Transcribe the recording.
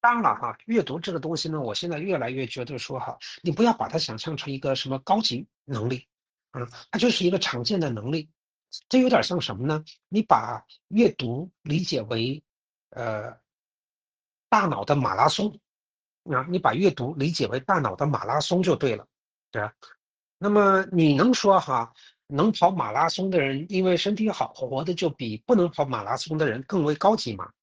当然了哈，阅读这个东西呢，我现在越来越觉得说哈，你不要把它想象成一个什么高级能力，它就是一个常见的能力。这有点像什么呢？你把阅读理解为，呃，大脑的马拉松，你把阅读理解为大脑的马拉松就对了，对吧？那么你能说哈，能跑马拉松的人因为身体好，活的就比不能跑马拉松的人更为高级吗？